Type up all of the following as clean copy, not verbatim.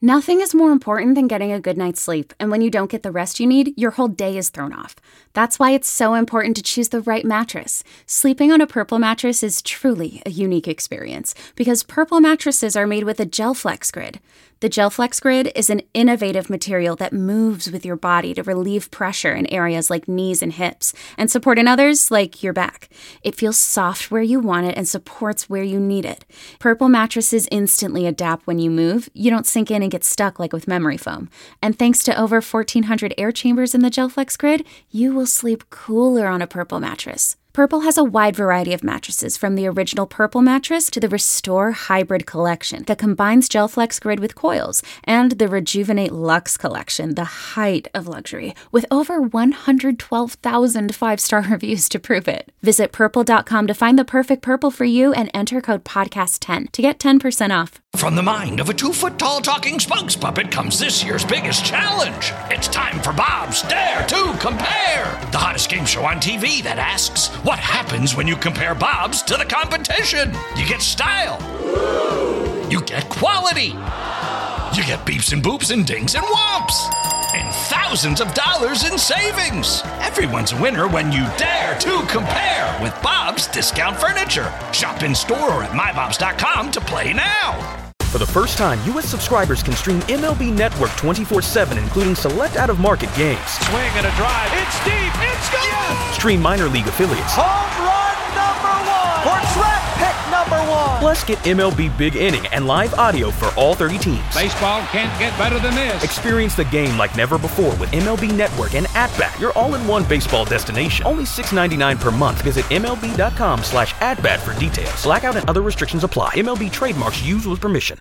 Nothing is more important than getting a good night's sleep, and when you don't get the rest you need, your whole day is thrown off. That's why it's so important to choose the right mattress. Sleeping on a Purple mattress is truly a unique experience, because Purple mattresses are made with a GelFlex Grid. The GelFlex Grid is an innovative material that moves with your body to relieve pressure in areas like knees and hips, and support in others like your back. It feels soft where you want it and supports where you need it. Purple mattresses instantly adapt when you move. You don't sink in and get stuck like with memory foam. And thanks to over 1,400 air chambers in the GelFlex Grid, you will sleep cooler on a Purple mattress. Purple has a wide variety of mattresses, from the original Purple mattress to the Restore Hybrid collection that combines GelFlex Grid with coils, and the Rejuvenate Luxe collection, the height of luxury, with over 112,000 five-star reviews to prove it. Visit purple.com to find the perfect Purple for you and enter code podcast10 to get 10% off. From the mind of a 2-foot-tall talking spokes puppet comes this year's biggest challenge. It's time for Bob's Dare to Compare, the hottest game show on TV that asks, what happens when you compare Bob's to the competition? You get style. You get quality. You get beeps and boops and dings and whomps. And thousands of dollars in savings. Everyone's a winner when you dare to compare with Bob's Discount Furniture. Shop in store or at mybobs.com to play now. For the first time, U.S. subscribers can stream MLB Network 24/7, including select out-of-market games. Swing and a drive. It's deep. It's gone. Yes! Stream minor league affiliates. Home run number one. Or draft pick number one. Plus, get MLB Big Inning and live audio for all 30 teams. Baseball can't get better than this. Experience the game like never before with MLB Network and At-Bat, your all-in-one baseball destination. Only $6.99 per month. Visit MLB.com/AtBat for details. Blackout and other restrictions apply. MLB trademarks used with permission.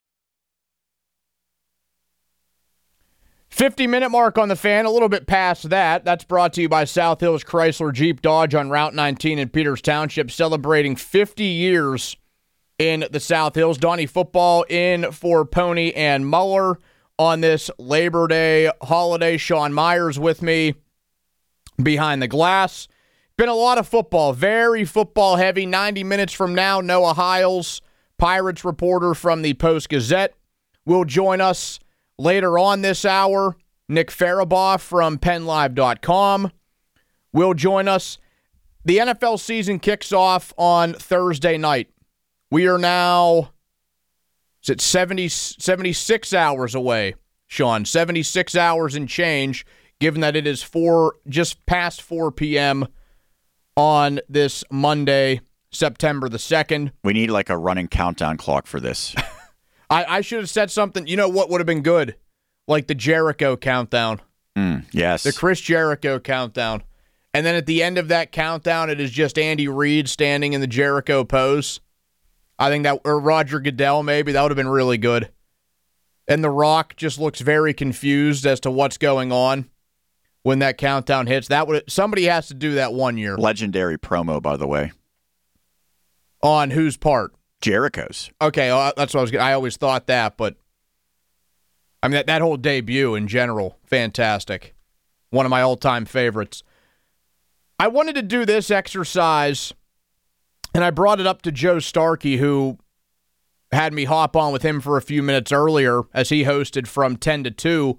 50-minute mark on the Fan, a little bit past that. That's brought to you by South Hills Chrysler Jeep Dodge on Route 19 in Peters Township, celebrating 50 years in the South Hills. Donnie Football in for Pony and Muller on this Labor Day holiday. Sean Myers with me behind the glass. Been a lot of football, very football heavy. 90 minutes from now, Noah Hiles, Pirates reporter from the Post-Gazette, will join us. Later on this hour, Nick Farabaugh from PennLive.com will join us. The NFL season kicks off on Thursday night. We are now, is it 76 hours away, Sean? 76 hours and change, given that it is just past 4 p.m. on this Monday, September the 2nd. We need like a running countdown clock for this. I should have said something. You know what would have been good? Like the Jericho countdown. Yes. The Chris Jericho countdown. And then at the end of that countdown, it is just Andy Reid standing in the Jericho pose. I think that, or Roger Goodell maybe, that would have been really good. And The Rock just looks very confused as to what's going on when that countdown hits. Somebody has to do that one year. Legendary promo, by the way. On whose part? Jericho's. Okay, that's what I always thought that, but I mean that whole debut in general, fantastic. One of my all-time favorites. I wanted to do this exercise, and I brought it up to Joe Starkey, who had me hop on with him for a few minutes earlier as he hosted from 10 to 2,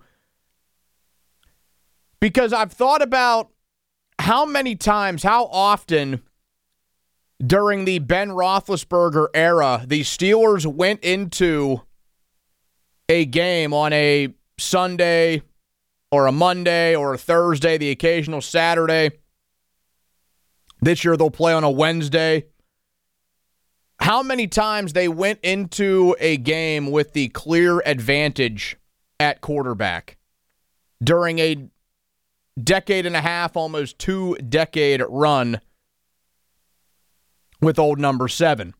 because I've thought about how often during the Ben Roethlisberger era, the Steelers went into a game on a Sunday or a Monday or a Thursday, the occasional Saturday. This year they'll play on a Wednesday. How many times they went into a game with the clear advantage at quarterback during a decade and a half, almost 2-decade run with old number 7.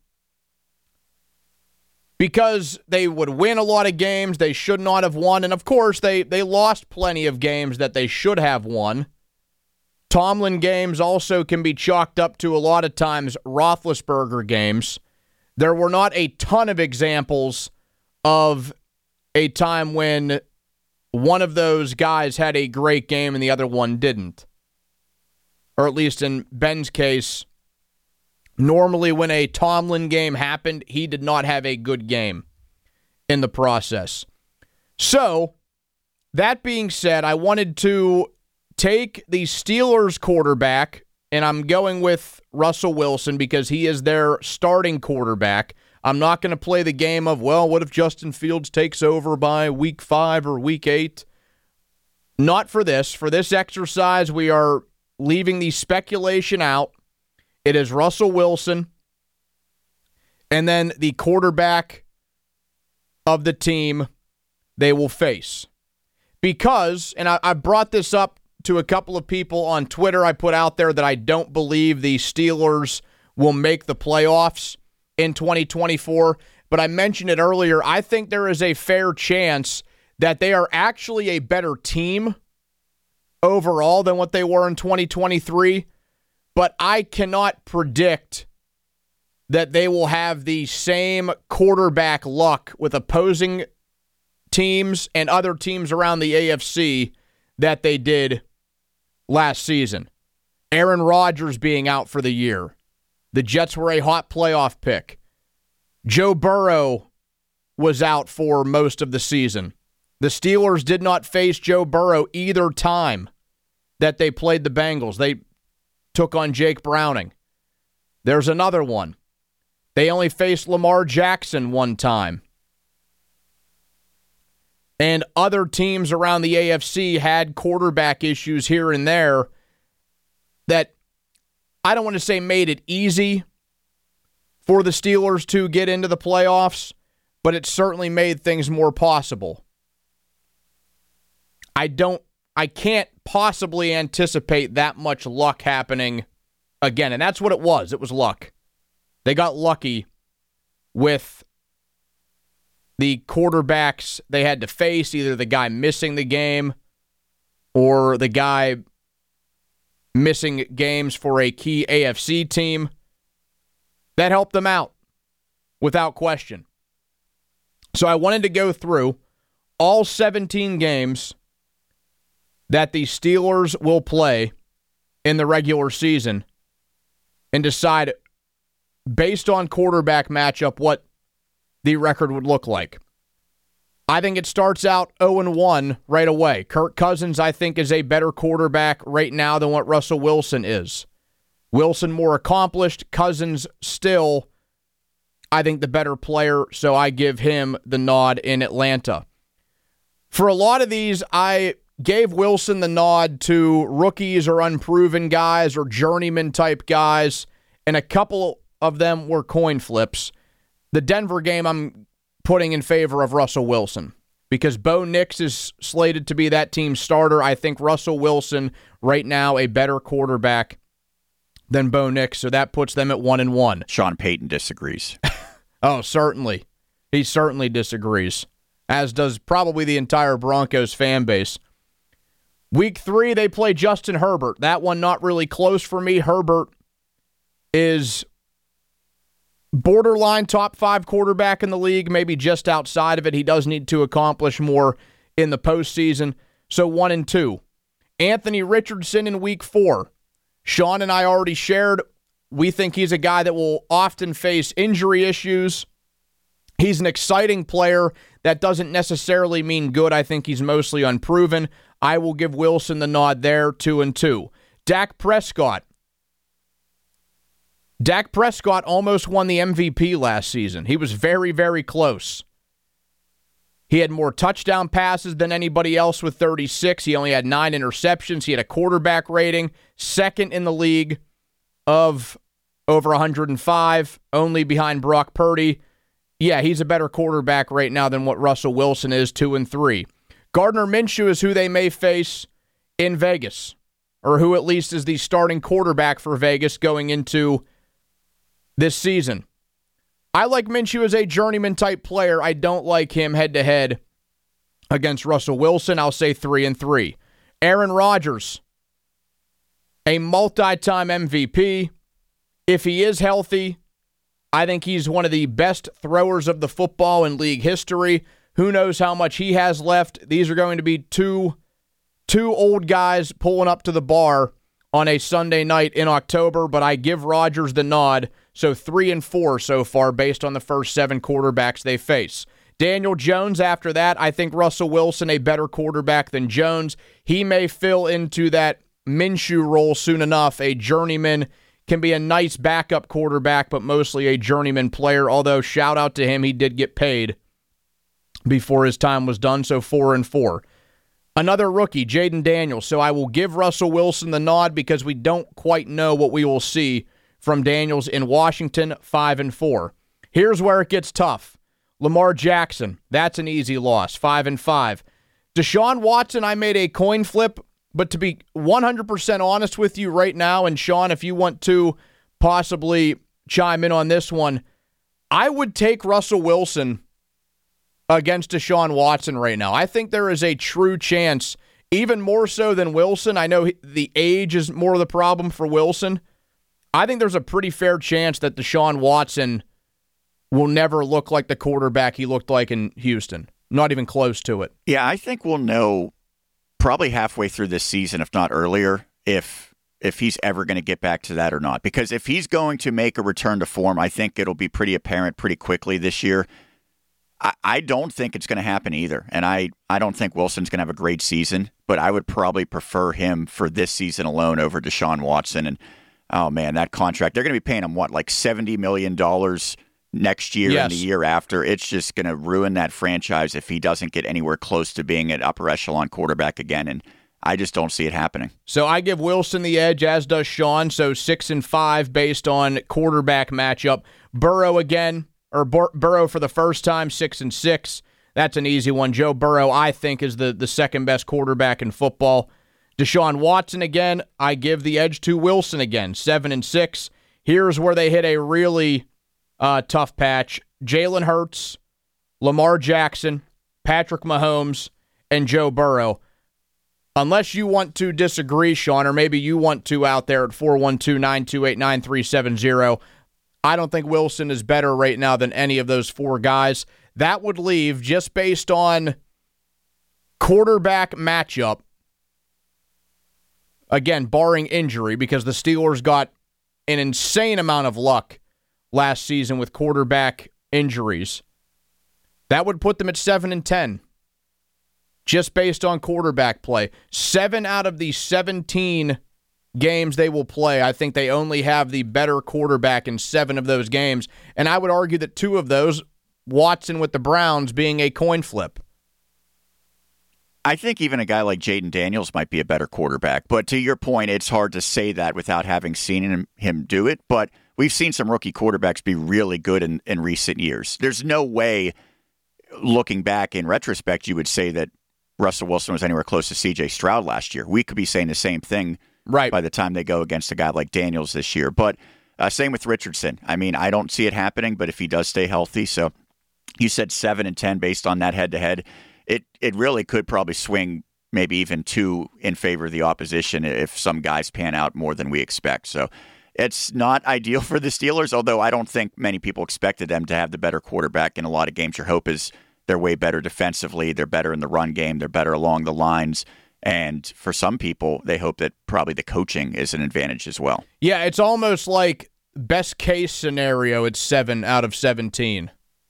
Because they would win a lot of games they should not have won, and of course they lost plenty of games that they should have won. Tomlin games also can be chalked up to a lot of times Roethlisberger games. There were not a ton of examples of a time when one of those guys had a great game and the other one didn't. Or at least in Ben's case, normally when a Tomlin game happened, he did not have a good game in the process. So, that being said, I wanted to take the Steelers quarterback, and I'm going with Russell Wilson because he is their starting quarterback. I'm not going to play the game of, well, what if Justin Fields takes over by week 5 or week 8? Not for this. For this exercise, we are leaving the speculation out. It is Russell Wilson and then the quarterback of the team they will face. Because, and I brought this up to a couple of people on Twitter, I put out there that I don't believe the Steelers will make the playoffs in 2024, but I mentioned it earlier. I think there is a fair chance that they are actually a better team overall than what they were in 2023, but I cannot predict that they will have the same quarterback luck with opposing teams and other teams around the AFC that they did last season. Aaron Rodgers being out for the year. The Jets were a hot playoff pick. Joe Burrow was out for most of the season. The Steelers did not face Joe Burrow either time that they played the Bengals. They took on Jake Browning. There's another one. They only faced Lamar Jackson one time. And other teams around the AFC had quarterback issues here and there that I don't want to say made it easy for the Steelers to get into the playoffs, but it certainly made things more possible. I can't possibly anticipate that much luck happening again, and that's what it was. It was luck. They got lucky with the quarterbacks they had to face, either the guy missing the game or the guy missing games for a key AFC team. That helped them out, without question. So I wanted to go through all 17 games that the Steelers will play in the regular season and decide, based on quarterback matchup, what the record would look like. I think it starts out 0-1 right away. Kirk Cousins, I think, is a better quarterback right now than what Russell Wilson is. Wilson more accomplished. Cousins still, I think, the better player, so I give him the nod in Atlanta. For a lot of these, I gave Wilson the nod to rookies or unproven guys or journeyman-type guys, and a couple of them were coin flips. The Denver game I'm putting in favor of Russell Wilson because Bo Nix is slated to be that team's starter. I think Russell Wilson right now a better quarterback than Bo Nix, so that puts them at 1-1. Sean Payton disagrees. Oh, certainly. He certainly disagrees, as does probably the entire Broncos fan base. Week 3, they play Justin Herbert. That one not really close for me. Herbert is borderline top 5 quarterback in the league, maybe just outside of it. He does need to accomplish more in the postseason. So 1-2. Anthony Richardson in week 4. Sean and I already shared. We think he's a guy that will often face injury issues. He's an exciting player. That doesn't necessarily mean good. I think he's mostly unproven. I will give Wilson the nod there, 2-2. Dak Prescott. Dak Prescott almost won the MVP last season. He was very, very close. He had more touchdown passes than anybody else with 36. He only had 9 interceptions. He had a quarterback rating, second in the league of over 105, only behind Brock Purdy. Yeah, he's a better quarterback right now than what Russell Wilson is, 2-3. Gardner Minshew is who they may face in Vegas, or who at least is the starting quarterback for Vegas going into this season. I like Minshew as a journeyman-type player. I don't like him head-to-head against Russell Wilson. I'll say 3-3. Aaron Rodgers, a multi-time MVP. If he is healthy, I think he's one of the best throwers of the football in league history. Who knows how much he has left? These are going to be two old guys pulling up to the bar on a Sunday night in October, but I give Rodgers the nod. So 3-4 so far based on the first 7 quarterbacks they face. Daniel Jones after that. I think Russell Wilson, a better quarterback than Jones. He may fill into that Minshew role soon enough. A journeyman, can be a nice backup quarterback, but mostly a journeyman player. Although, shout out to him, he did get paid before his time was done, so 4-4. Another rookie, Jaden Daniels. So I will give Russell Wilson the nod because we don't quite know what we will see from Daniels in Washington, 5-4. Here's where it gets tough. Lamar Jackson, that's an easy loss, 5-5. Deshaun Watson, I made a coin flip, but to be 100% honest with you right now, and Sean, if you want to possibly chime in on this one, I would take Russell Wilson against Deshaun Watson right now. I think there is a true chance, even more so than Wilson. I know the age is more of the problem for Wilson. I think there's a pretty fair chance that Deshaun Watson will never look like the quarterback he looked like in Houston. Not even close to it. Yeah, I think we'll know probably halfway through this season, if not earlier, if he's ever going to get back to that or not. Because if he's going to make a return to form, I think it'll be pretty apparent pretty quickly this year. I don't think it's going to happen either. And I don't think Wilson's going to have a great season, but I would probably prefer him for this season alone over Deshaun Watson. And, oh, man, that contract, they're going to be paying him, what, like $70 million next year and the year after. It's just going to ruin that franchise if he doesn't get anywhere close to being an upper echelon quarterback again. And I just don't see it happening. So I give Wilson the edge, as does Sean. So 6-5 based on quarterback matchup. Burrow again, or Burrow for the first time, 6-6. That's an easy one. Joe Burrow, I think, is the second best quarterback in football. Deshaun Watson again, I give the edge to Wilson again, 7-6. Here's where they hit a really tough patch. Jalen Hurts, Lamar Jackson, Patrick Mahomes, and Joe Burrow. Unless you want to disagree, Sean, or maybe you want to out there at 412-928-9370, I don't think Wilson is better right now than any of those four guys. That would leave, just based on quarterback matchup, again, barring injury, because the Steelers got an insane amount of luck last season with quarterback injuries. That would put them at 7-10, just based on quarterback play. 7 out of the 17 games they will play, I think they only have the better quarterback in 7 of those games. And I would argue that 2 of those, Watson with the Browns, being a coin flip. I think even a guy like Jaden Daniels might be a better quarterback. But to your point, it's hard to say that without having seen him do it. But we've seen some rookie quarterbacks be really good in recent years. There's no way, looking back in retrospect, you would say that Russell Wilson was anywhere close to C.J. Stroud last year. We could be saying the same thing by the time they go against a guy like Daniels this year. But same with Richardson. I mean, I don't see it happening, but if he does stay healthy, so you said 7-10 based on that head-to-head, it really could probably swing maybe even 2 in favor of the opposition if some guys pan out more than we expect. So it's not ideal for the Steelers, although I don't think many people expected them to have the better quarterback in a lot of games. Your hope is they're way better defensively, they're better in the run game, they're better along the lines. And for some people, they hope that probably the coaching is an advantage as well. Yeah, it's almost like best case scenario, it's 7 out of 17.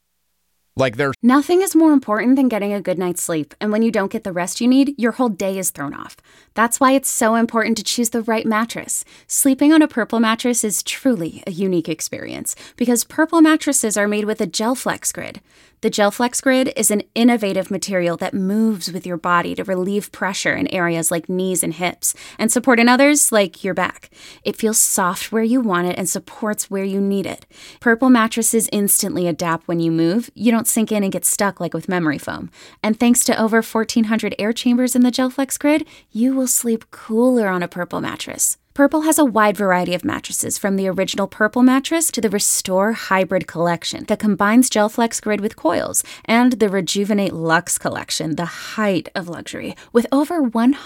Like there's Nothing is more important than getting a good night's sleep, and when you don't get the rest you need, your whole day is thrown off. That's why it's so important to choose the right mattress. Sleeping on a Purple mattress is truly a unique experience, because Purple mattresses are made with a GelFlex Grid. The GelFlex Grid is an innovative material that moves with your body to relieve pressure in areas like knees and hips, and support in others like your back. It feels soft where you want it and supports where you need it. Purple mattresses instantly adapt when you move. You don't sink in and get stuck like with memory foam. And thanks to over 1,400 air chambers in the GelFlex Grid, you will sleep cooler on a Purple mattress. Purple has a wide variety of mattresses, from the original Purple mattress to the Restore Hybrid collection that combines GelFlex Grid with coils, and the Rejuvenate Luxe collection, the height of luxury, with over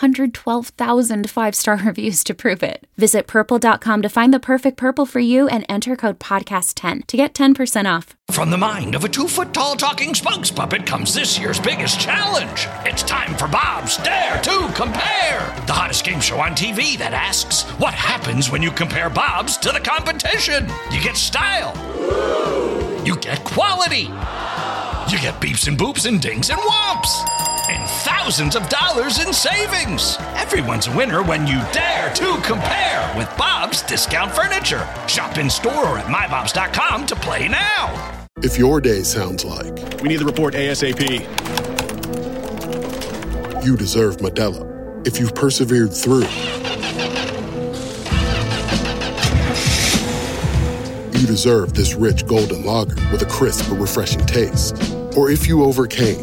112,000 5-star reviews to prove it. Visit purple.com to find the perfect Purple for you and enter code podcast10 to get 10% off. From the mind of a 2-foot-tall talking spokes puppet comes this year's biggest challenge. It's time for Bob's Dare to Compare, the hottest game show on TV that asks, what happens when you compare Bob's to the competition? You get style. You get quality. You get beeps and boops and dings and whomps. And thousands of dollars in savings. Everyone's a winner when you dare to compare with Bob's Discount Furniture. Shop in store or at mybobs.com to play now. If your day sounds like we need the report ASAP, you deserve Modelo. If you've persevered through, you deserve this rich golden lager with a crisp but refreshing taste. Or if you overcame,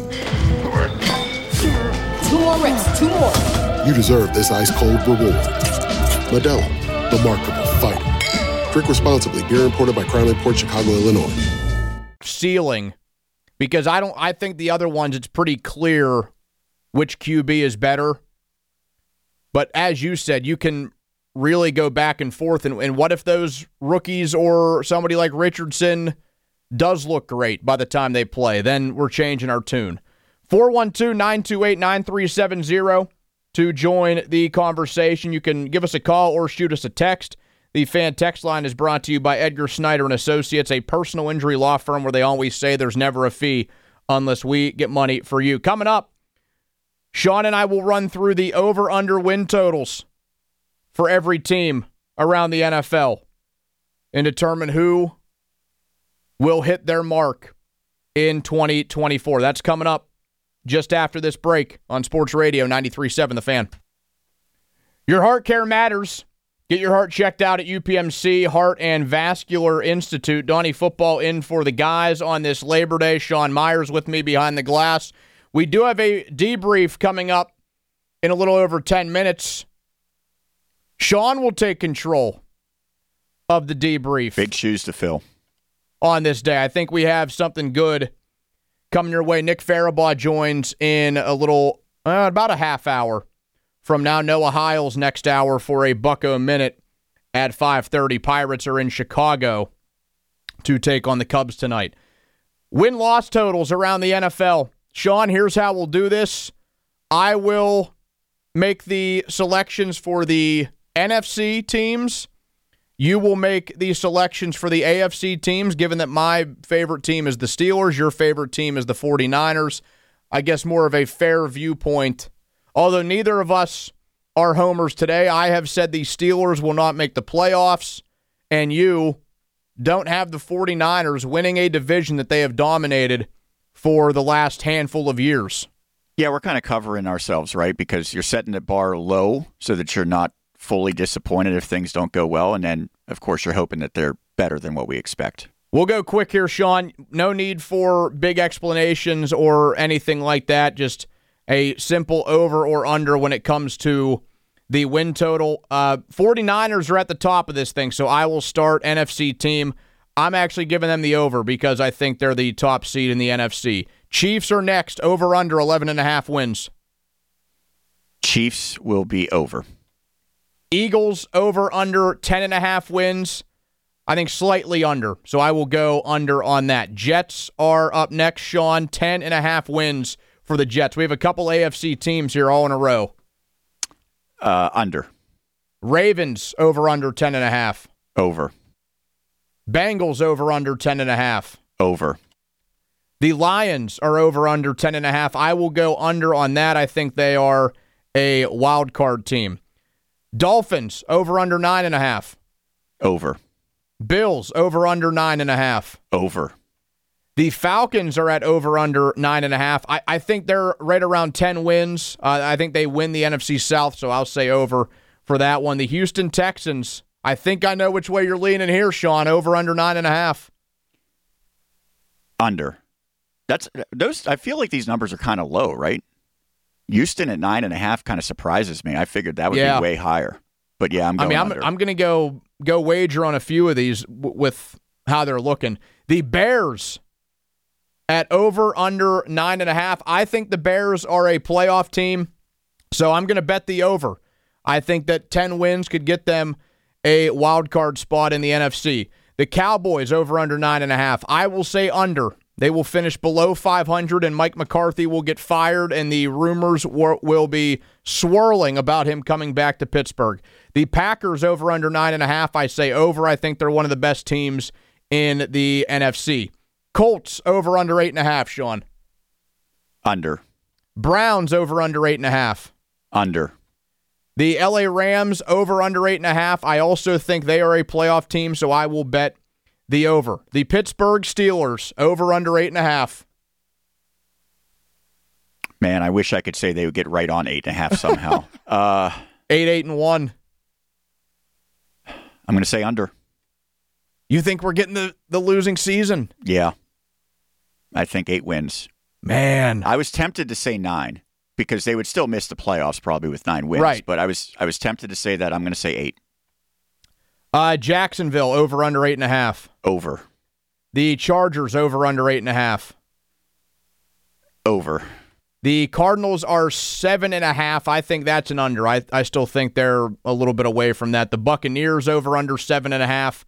2 more reps, 2 more. You deserve this ice-cold reward. Modelo, the Markable Fighter. Drink responsibly. Beer imported by Crown Imports, Chicago, Illinois. Ceiling, because I think the other ones, it's pretty clear which QB is better. But as you said, you can really go back and forth. And what if those rookies or somebody like Richardson does look great by the time they play? Then we're changing our tune. 412-928-9370 to join the conversation. You can give us a call or shoot us a text. The fan text line is brought to you by Edgar Snyder and Associates, a personal injury law firm where they always say there's never a fee unless we get money for you. Coming up, Sean and I will run through the over-under win totals for every team around the NFL and determine who will hit their mark in 2024. That's coming up just after this break on Sports Radio 93.7 The Fan. Your heart care matters. Get your heart checked out at UPMC Heart and Vascular Institute. Donnie Football in for the guys on this Labor Day. Sean Myers with me behind the glass. We do have a debrief coming up in a little over 10 minutes. Sean will take control of the debrief. Big shoes to fill on this day. I think we have something good coming your way. Nick Farabaugh joins in a little, about a half hour from now. Noah Hiles next hour for a Bucko Minute at 5:30. Pirates are in Chicago to take on the Cubs tonight. Win-loss totals around the NFL. Sean, here's how we'll do this. I will make the selections for the NFC teams. You will make the selections for the AFC teams, given that my favorite team is the Steelers, your favorite team is the 49ers. I guess more of a fair viewpoint. Although neither of us are homers today, I have said the Steelers will not make the playoffs, and you don't have the 49ers winning a division that they have dominated for the last handful of years. Yeah, we're kind of covering ourselves, right? Because you're setting the bar low so that you're not fully disappointed if things don't go well. And then, of course, you're hoping that they're better than what we expect. We'll go quick here, Sean. No need for big explanations or anything like that. Just a simple over or under when it comes to the win total. 49ers are at the top of this thing, so I will start NFC team. I'm actually giving them the over because I think they're the top seed in the NFC. Chiefs are next, over under 11.5 wins. Chiefs will be over. Eagles over under 10.5 wins. I think slightly under, so I will go under on that. Jets are up next, Sean. 10.5 wins for the Jets. We have a couple AFC teams here all in a row. Under. Ravens over under 10.5. Over. Bengals over under 10.5. Over. The Lions are over under 10.5. I will go under on that. I think they are a wild card team. Dolphins over under 9.5. Over. Bills over under 9.5. Over. The Falcons are at over under 9.5. I think they're right around 10 wins. I think they win the NFC South, so I'll say over for that one. The Houston Texans, I think I know which way you're leaning here, Sean. Over under 9.5. Under. Those. I feel like these numbers are kind of low, right? Houston at 9.5 kind of surprises me. I figured that would be way higher. But yeah, I'm going under. I'm going to go wager on a few of these with how they're looking. The Bears at over under 9.5. I think the Bears are a playoff team, so I'm going to bet the over. I think that 10 wins could get them a wild card spot in the NFC. The Cowboys over under 9.5. I will say under. They will finish below 500, and Mike McCarthy will get fired, and the rumors will be swirling about him coming back to Pittsburgh. The Packers over under 9.5. I say over. I think they're one of the best teams in the NFC. Colts over under 8.5, Sean. Under. Browns over under 8.5. Under. The LA Rams over under 8.5. I also think they are a playoff team, so I will bet the over. The Pittsburgh Steelers over under 8.5. Man, I wish I could say they would get right on 8.5 somehow. 8-1. I'm going to say under. You think we're getting the losing season? Yeah. I think 8 wins. Man. I was tempted to say 9 because they would still miss the playoffs probably with 9 wins. Right. But I was tempted to say that. I'm going to say 8. Jacksonville over under 8.5. Over. The Chargers over under 8.5. Over. The Cardinals are 7.5. I think that's an under. I still think they're a little bit away from that. The Buccaneers over under 7.5.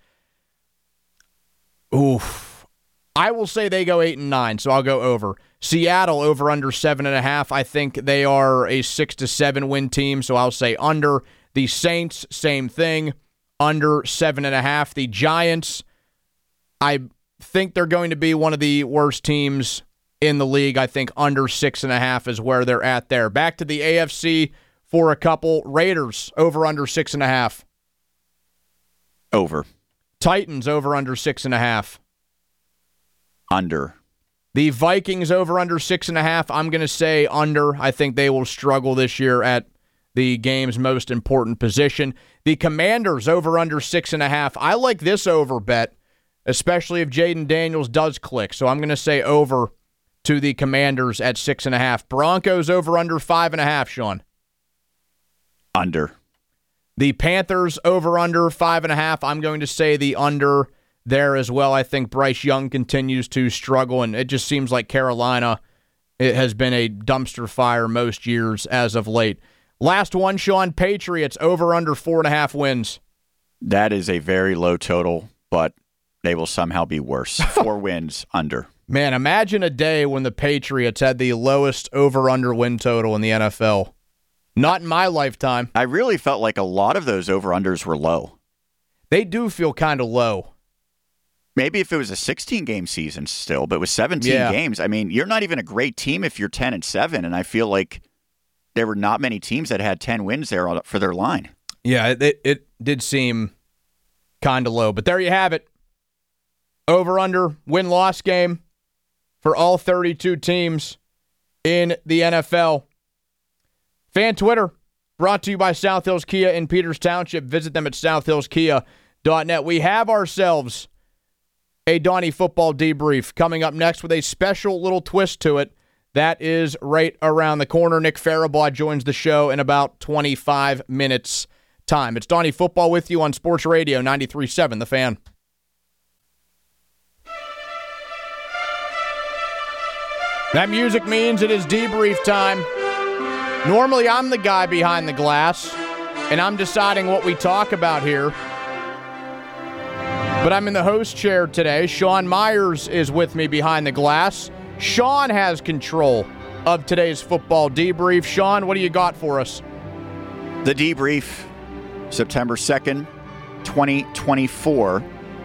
Oof. I will say they go 8-9, so I'll go over. Seattle over under 7.5. I think they are a 6 to 7 win team, so I'll say under. The Saints, same thing, under 7.5. The Giants, I think they're going to be one of the worst teams in the league. I think under 6.5 is where they're at there. Back to the AFC for a couple. Raiders over under 6.5. Over. Titans over under 6.5. Under. The Vikings over under 6.5. I'm going to say under. I think they will struggle this year at the game's most important position. The Commanders over under 6.5. I like this over bet, especially if Jaden Daniels does click. So I'm going to say over to the Commanders at 6.5. Broncos over under 5.5, Sean. Under. The Panthers over under 5.5. I'm going to say the under there as well. I think Bryce Young continues to struggle, and it just seems like Carolina, it has been a dumpster fire most years as of late. Last one, Sean, Patriots over under 4.5 wins. That is a very low total, but they will somehow be worse. 4 wins under. Man, imagine a day when the Patriots had the lowest over-under win total in the NFL. Not in my lifetime. I really felt like a lot of those over-unders were low. They do feel kind of low. Maybe if it was a 16-game season still, but with 17 games, I mean, you're not even a great team if you're 10-7, and I feel like there were not many teams that had 10 wins there for their line. Yeah, it did seem kind of low, but there you have it. Over-under win-loss game for all 32 teams in the NFL. Fan Twitter, brought to you by South Hills Kia in Peters Township. Visit them at southhillskia.net. We have ourselves a Donnie Football debrief coming up next with a special little twist to it. That is right around the corner. Nick Farabaugh joins the show in about 25 minutes' time. It's Donnie Football with you on Sports Radio 93.7 The Fan. That music means it is debrief time. Normally, I'm the guy behind the glass, and I'm deciding what we talk about here. But I'm in the host chair today. Sean Myers is with me behind the glass. Sean has control of today's football debrief. Sean, what do you got for us? The debrief, September 2nd, 2024.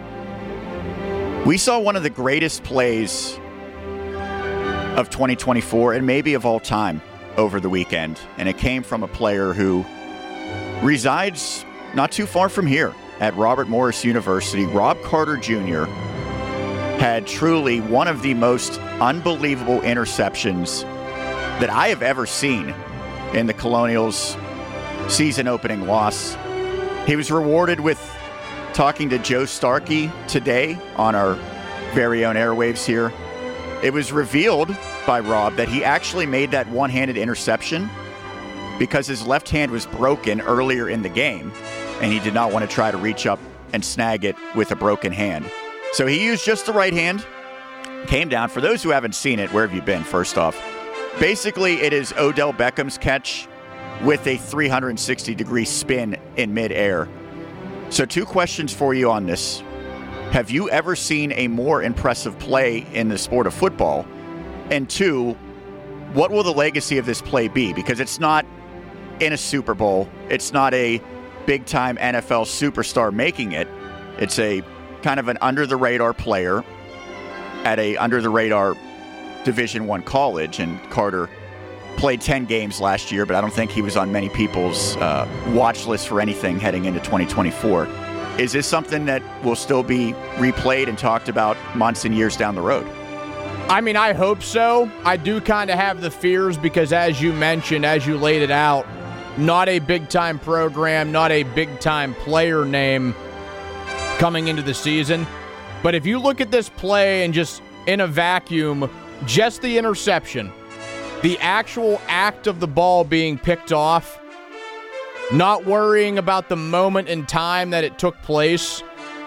We saw one of the greatest plays of 2024 and maybe of all time over the weekend. And it came from a player who resides not too far from here at Robert Morris University. Rob Carter Jr. had truly one of the most unbelievable interceptions that I have ever seen in the Colonials' season-opening loss. He was rewarded with talking to Joe Starkey today on our very own airwaves here. It was revealed by Rob that he actually made that one-handed interception because his left hand was broken earlier in the game, and he did not want to try to reach up and snag it with a broken hand. So he used just the right hand, came down. For those who haven't seen it, where have you been, first off? Basically, it is Odell Beckham's catch with a 360-degree spin in midair. So 2 questions for you on this. Have you ever seen a more impressive play in the sport of football? And 2, what will the legacy of this play be? Because it's not in a Super Bowl. It's not a big-time NFL superstar making it. It's a kind of an under-the-radar player at a under-the-radar Division I college, and Carter played 10 games last year, but I don't think he was on many people's watch list for anything heading into 2024. Is this something that will still be replayed and talked about months and years down the road? I mean, I hope so. I do kind of have the fears because, as you mentioned, as you laid it out, not a big-time program, not a big-time player name coming into the season. But if you look at this play and just in a vacuum, just the interception, the actual act of the ball being picked off, not worrying about the moment in time that it took place,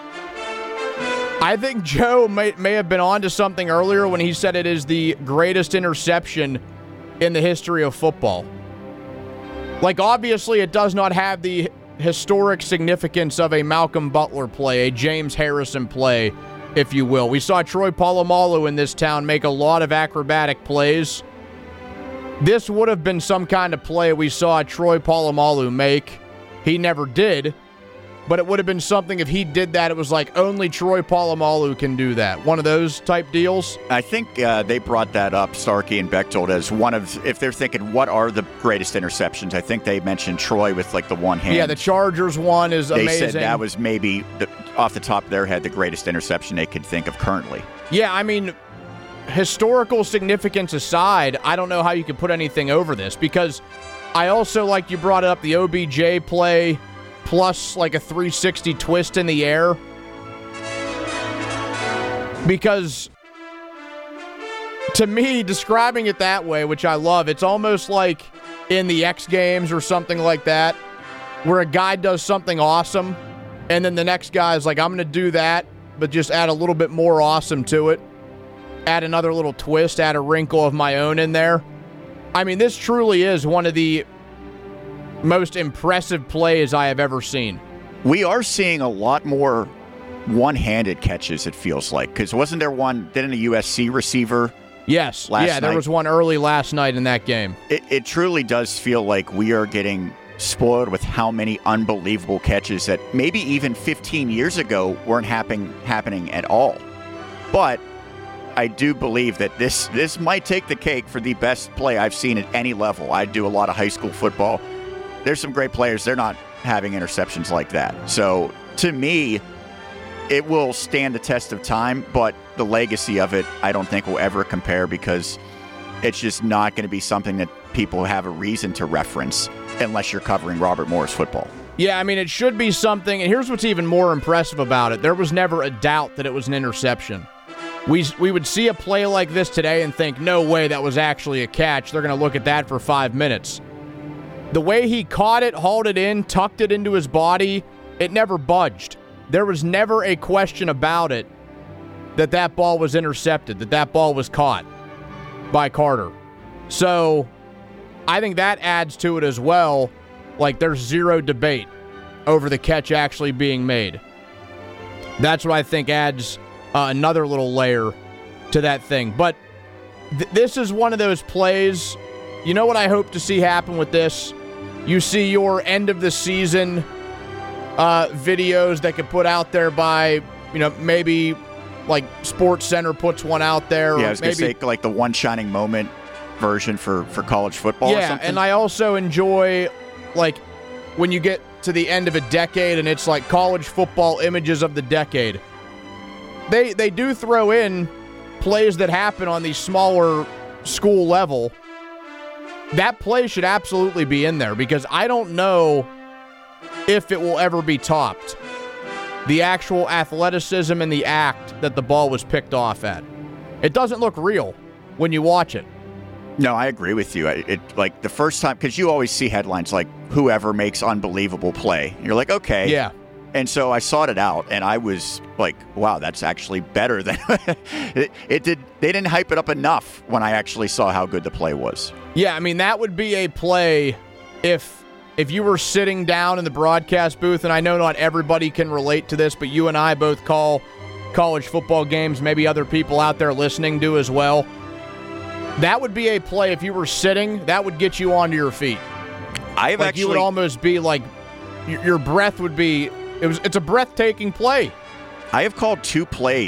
I think Joe may have been onto something earlier when he said it is the greatest interception in the history of football. Like, obviously, it does not have the historic significance of a Malcolm Butler play, a James Harrison play, if you will. We saw Troy Polamalu in this town make a lot of acrobatic plays. This would have been some kind of play we saw Troy Polamalu make. He never did. But it would have been something if he did that, it was like only Troy Polamalu can do that. One of those type deals. I think they brought that up, Starkey and Bechtold, as one of, if they're thinking what are the greatest interceptions, I think they mentioned Troy with like the one hand. Yeah, the Chargers one is amazing. They said that was maybe, off the top of their head, the greatest interception they could think of currently. Yeah, I mean, historical significance aside, I don't know how you could put anything over this, because I also, like you brought up, the OBJ play plus like a 360 twist in the air. Because to me, describing it that way, which I love, it's almost like in the X Games or something like that, where a guy does something awesome, and then the next guy's like, I'm going to do that, but just add a little bit more awesome to it. Add another little twist, add a wrinkle of my own in there. I mean, this truly is one of the most impressive plays I have ever seen. We are seeing a lot more one-handed catches, it feels like, because wasn't there one, didn't a USC receiver? Yes. Last night? There was one early last night in that game. It truly does feel like we are getting spoiled with how many unbelievable catches that maybe even 15 years ago weren't happening at all. But I do believe that this might take the cake for the best play I've seen at any level. I do a lot of high school football. There's some great players. They're not having interceptions like that. So, to me, it will stand the test of time, but the legacy of it, I don't think will ever compare, because it's just not going to be something that people have a reason to reference unless you're covering Robert Morris football. Yeah, I mean, it should be something, and here's what's even more impressive about it. There was never a doubt that it was an interception. We would see a play like this today and think, no way, that was actually a catch. They're going to look at that for 5 minutes. The way he caught it, hauled it in, tucked it into his body, it never budged. There was never a question about it that ball was intercepted, that ball was caught by Carter. So I think that adds to it as well. Like, there's zero debate over the catch actually being made. That's what I think adds another little layer to that thing. But this is one of those plays. You know what I hope to see happen with this? You see your end of the season videos that get put out there by, maybe like Sports Center puts one out there. Yeah, I was going to say like the one shining moment version for college football or something. Yeah, and I also enjoy like when you get to the end of a decade and it's like college football images of the decade. They do throw in plays that happen on the smaller school level. That play should absolutely be in there, because I don't know if it will ever be topped. The actual athleticism and the act that the ball was picked off at. It doesn't look real when you watch it. No, I agree with you. It like the first time, because you always see headlines like whoever makes unbelievable play. You're like, okay. Yeah. And so I sought it out, and I was like, wow, that's actually better than it did. They didn't hype it up enough when I actually saw how good the play was. Yeah, I mean, that would be a play if you were sitting down in the broadcast booth, and I know not everybody can relate to this, but you and I both call college football games. Maybe other people out there listening do as well. That would be a play if you were sitting, that would get you onto your feet. You would almost be like, your breath would be, it's a breathtaking play. I have called 2 plays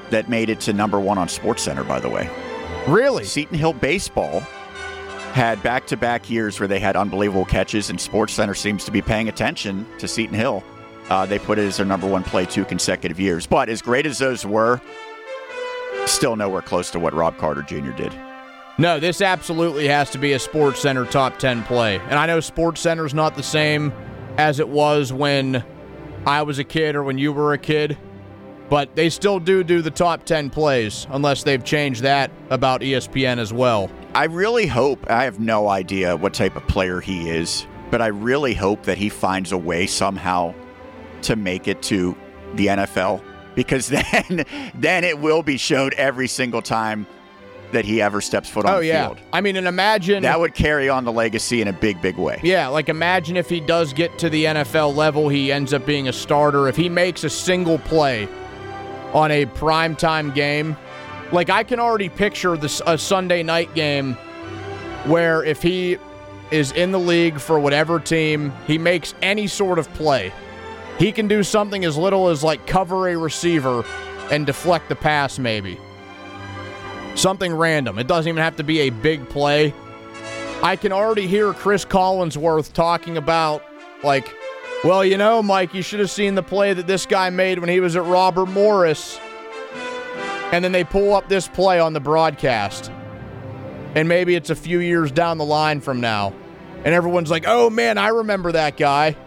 that made it to number one on SportsCenter, by the way. Really? Seton Hill baseball had back-to-back years where they had unbelievable catches, and SportsCenter seems to be paying attention to Seton Hill. They put it as their number one play 2 consecutive years. But as great as those were, still nowhere close to what Rob Carter Jr. did. No, this absolutely has to be a SportsCenter top 10 play. And I know SportsCenter's not the same as it was when I was a kid or when you were a kid, but they still do the top 10 plays, unless they've changed that about ESPN as well. I really hope, I have no idea what type of player he is, but I really hope that he finds a way somehow to make it to the NFL, because then it will be showed every single time that he ever steps foot on the field. I mean, and imagine... That would carry on the legacy in a big, big way. Yeah, like imagine if he does get to the NFL level, he ends up being a starter. If he makes a single play on a primetime game, like I can already picture a Sunday night game where if he is in the league for whatever team, he makes any sort of play. He can do something as little as like cover a receiver and deflect the pass maybe. Something random. It doesn't even have to be a big play. I can already hear Chris Collinsworth talking about, like, well, you know, Mike, you should have seen the play that this guy made when he was at Robert Morris. And then they pull up this play on the broadcast. And maybe it's a few years down the line from now. And everyone's like, oh, man, I remember that guy.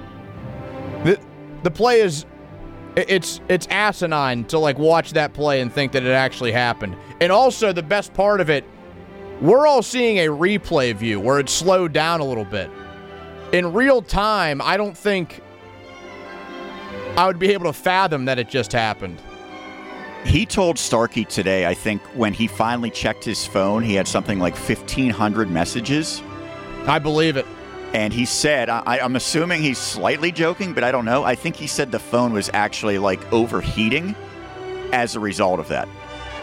The play is... It's asinine to like watch that play and think that it actually happened. And also the best part of it, we're all seeing a replay view where it's slowed down a little bit. In real time, I don't think I would be able to fathom that it just happened. He told Starkey today, I think, when he finally checked his phone, he had something like 1,500 messages. I believe it. And he said, I'm assuming he's slightly joking, but I don't know. I think he said the phone was actually like overheating as a result of that.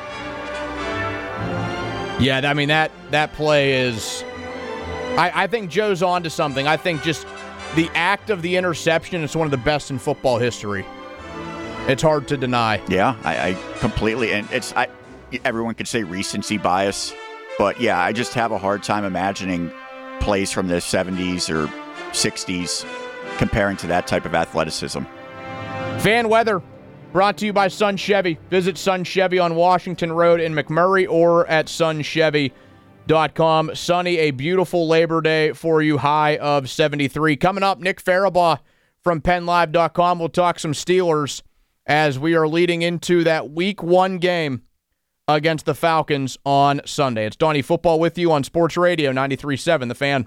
Yeah, I mean, that play is... I think Joe's on to something. I think just the act of the interception is one of the best in football history. It's hard to deny. Yeah, I completely... And everyone could say recency bias, but yeah, I just have a hard time imagining plays from the 70s or 60s comparing to that type of athleticism. Fan weather brought to you by Sun Chevy. Visit Sun Chevy on Washington Road in McMurray or at sunchevy.com. Sunny, a beautiful Labor Day for you, high of 73. Coming up, Nick Farabaugh from PennLive.com. We'll talk some Steelers as we are leading into that Week 1 game against the Falcons on Sunday. It's Donnie Football with you on Sports Radio 93.7 The Fan.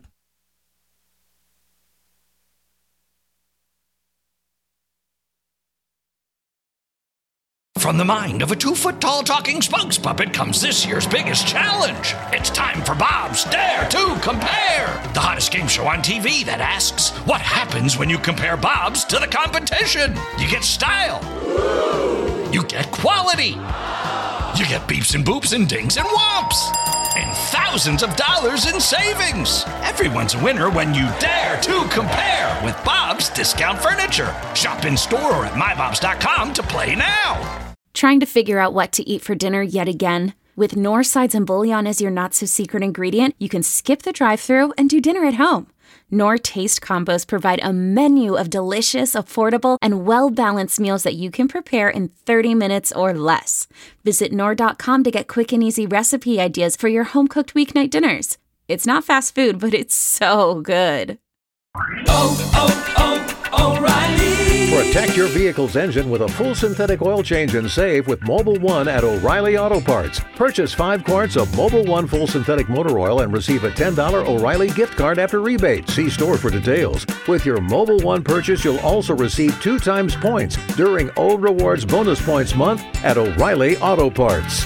From the mind of a 2-foot-tall talking spokes puppet comes this year's biggest challenge. It's time for Bob's Dare to Compare, the hottest game show on TV that asks, what happens when you compare Bob's to the competition? You get style. You get quality. You get beeps and boops and dings and whomps. And thousands of dollars in savings. Everyone's a winner when you dare to compare with Bob's Discount Furniture. Shop in store or at mybobs.com to play now. Trying to figure out what to eat for dinner yet again? With Knorr sides and bouillon as your not-so-secret ingredient, you can skip the drive-thru and do dinner at home. Knorr Taste Combos provide a menu of delicious, affordable, and well-balanced meals that you can prepare in 30 minutes or less. Visit Knorr.com to get quick and easy recipe ideas for your home-cooked weeknight dinners. It's not fast food, but it's so good. O'Reilly. Protect your vehicle's engine with a full synthetic oil change and save with Mobil 1 at O'Reilly Auto Parts. Purchase 5 quarts of Mobil 1 full synthetic motor oil and receive a $10 O'Reilly gift card after rebate. See store for details. With your Mobil 1 purchase, you'll also receive 2 times points during O Rewards Bonus Points Month at O'Reilly Auto Parts.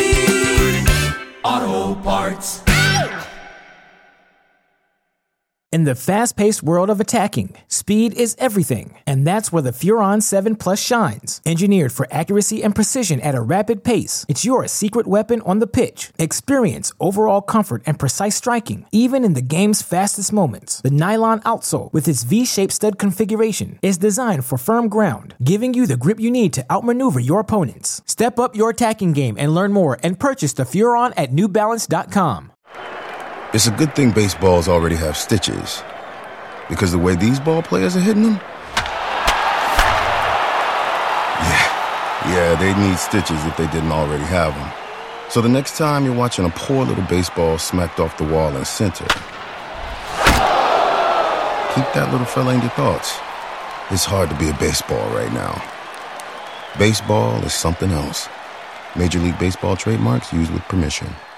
O'Reilly Auto Parts. In the fast-paced world of attacking, speed is everything, and that's where the Furon 7 Plus shines. Engineered for accuracy and precision at a rapid pace, it's your secret weapon on the pitch. Experience overall comfort and precise striking, even in the game's fastest moments. The nylon outsole, with its V-shaped stud configuration, is designed for firm ground, giving you the grip you need to outmaneuver your opponents. Step up your attacking game and learn more and purchase the Furon at NewBalance.com. It's a good thing baseballs already have stitches, because the way these ball players are hitting them, yeah, they'd need stitches if they didn't already have them. So the next time you're watching a poor little baseball smacked off the wall in center, keep that little fella in your thoughts. It's hard to be a baseball right now. Baseball is something else. Major League Baseball trademarks used with permission.